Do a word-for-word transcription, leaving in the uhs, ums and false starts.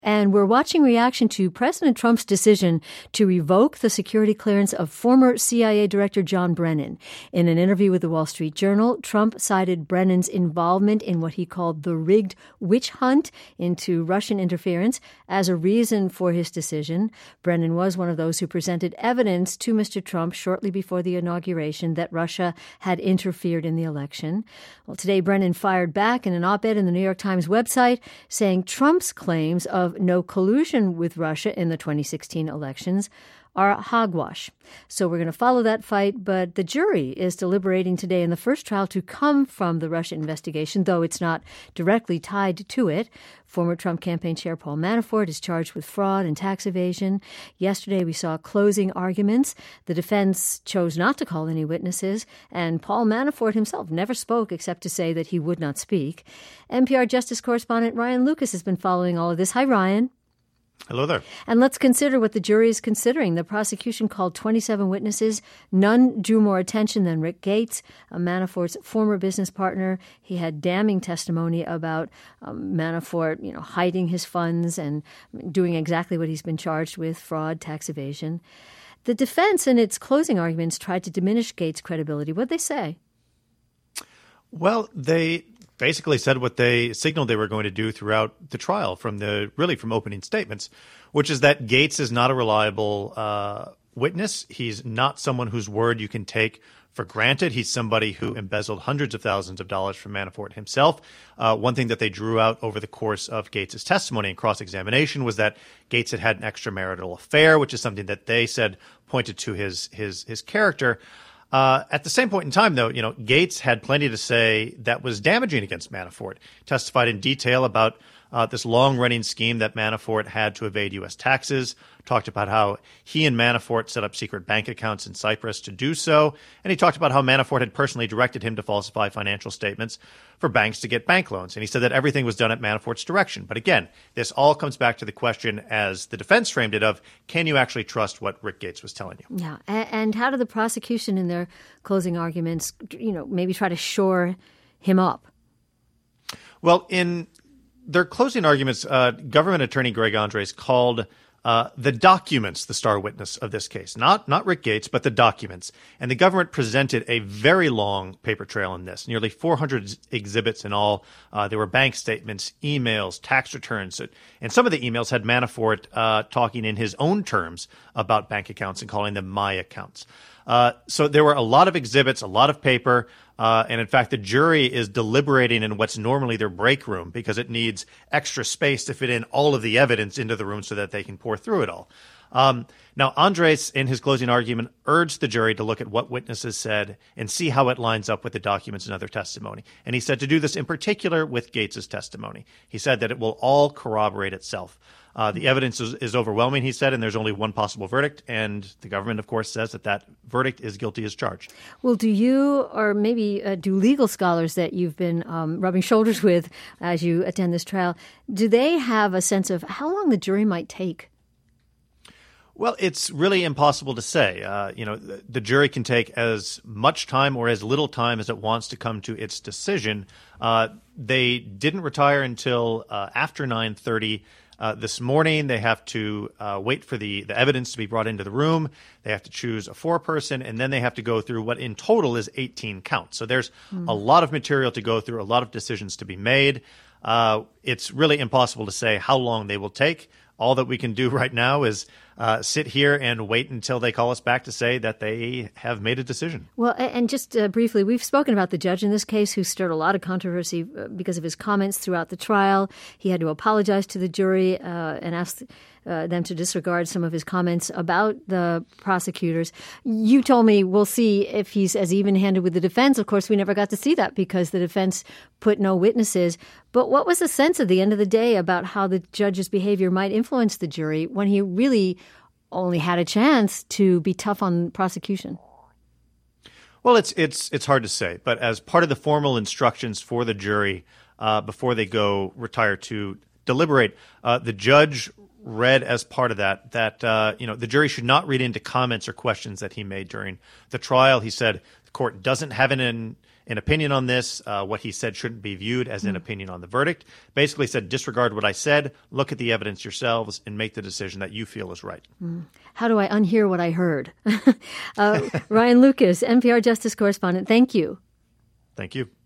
And we're watching reaction to President Trump's decision to revoke the security clearance of former C I A Director John Brennan. In an interview with the Wall Street Journal, Trump cited Brennan's involvement in what he called the rigged witch hunt into Russian interference as a reason for his decision. Brennan was one of those who presented evidence to Mister Trump shortly before the inauguration that Russia had interfered in the election. Well, today Brennan fired back in an op-ed in the New York Times website saying Trump's claims of no collusion with Russia in the twenty sixteen elections are hogwash. So we're going to follow that fight, but the jury is deliberating today in the first trial to come from the Russia investigation, though it's not directly tied to it. Former Trump campaign chair Paul Manafort is charged with fraud and tax evasion. Yesterday we saw closing arguments. The defense chose not to call any witnesses, and Paul Manafort himself never spoke except to say that he would not speak. N P R Justice correspondent Ryan Lucas has been following all of this. Hi, Ryan. Hello there. And let's consider what the jury is considering. The prosecution called twenty-seven witnesses. None drew more attention than Rick Gates, a Manafort's former business partner. He had damning testimony about um, Manafort, you know, hiding his funds and doing exactly what he's been charged with, fraud, tax evasion. The defense in its closing arguments tried to diminish Gates' credibility. What'd they say? Well, they basically said what they signaled they were going to do throughout the trial, from the really from opening statements, which is that Gates is not a reliable uh, witness. He's not someone whose word you can take for granted. He's somebody who embezzled hundreds of thousands of dollars from Manafort himself. Uh, one thing that they drew out over the course of Gates' testimony and cross-examination was that Gates had had an extramarital affair, which is something that they said pointed to his his his character. Uh, at the same point in time, though, you know, Gates had plenty to say that was damaging against Manafort. Testified in detail about uh, this long-running scheme that Manafort had to evade U S taxes, talked about how he and Manafort set up secret bank accounts in Cyprus to do so, and he talked about how Manafort had personally directed him to falsify financial statements for banks to get bank loans. And he said that everything was done at Manafort's direction. But again, this all comes back to the question, as the defense framed it, of can you actually trust what Rick Gates was telling you? Yeah. And how did the prosecution in their closing arguments, you know, maybe try to shore him up? Well, in their closing arguments, uh, government attorney Greg Andres called Uh, the documents the star witness of this case, not not Rick Gates, but the documents. And the government presented a very long paper trail in this, nearly four hundred exhibits in all. Uh, there were bank statements, emails, tax returns. And some of the emails had Manafort uh, talking in his own terms about bank accounts and calling them my accounts. Uh, so there were a lot of exhibits, a lot of paper. Uh, and in fact, the jury is deliberating in what's normally their break room because it needs extra space to fit in all of the evidence into the room so that they can pour through it all. Um, now, Andres, in his closing argument, urged the jury to look at what witnesses said and see how it lines up with the documents and other testimony. And he said to do this in particular with Gates's testimony. He said that it will all corroborate itself. Uh, the evidence is, is overwhelming, he said, and there's only one possible verdict. And the government, of course, says that that verdict is guilty as charged. Well, do you, or maybe uh, do legal scholars that you've been um, rubbing shoulders with as you attend this trial, do they have a sense of how long the jury might take? Well, it's really impossible to say. Uh, you know, the, the jury can take as much time or as little time as it wants to come to its decision. Uh, they didn't retire until uh, after nine thirty. Uh, this morning, they have to uh, wait for the, the evidence to be brought into the room. They have to choose a four-person, and then they have to go through what in total is eighteen counts. So there's mm. a lot of material to go through, a lot of decisions to be made. Uh, it's really impossible to say how long they will take. All that we can do right now is uh, sit here and wait until they call us back to say that they have made a decision. Well, and just uh, briefly, we've spoken about the judge in this case who stirred a lot of controversy because of his comments throughout the trial. He had to apologize to the jury uh, and ask uh, them to disregard some of his comments about the prosecutors. You told me we'll see if he's as even-handed with the defense. Of course, we never got to see that because the defense put no witnesses. But what was the sense at the end of the day about how the judge's behavior might influence the jury when he really only had a chance to be tough on prosecution? Well, it's it's it's hard to say. But as part of the formal instructions for the jury uh, before they go retire to deliberate, uh, the judge read as part of that that uh, you know the jury should not read into comments or questions that he made during the trial. He said the court doesn't have an an opinion on this. Uh, what he said shouldn't be viewed as an opinion on the verdict. Basically said, disregard what I said, look at the evidence yourselves, and make the decision that you feel is right. Mm. How do I unhear what I heard? uh, Ryan Lucas, N P R Justice Correspondent, thank you. Thank you.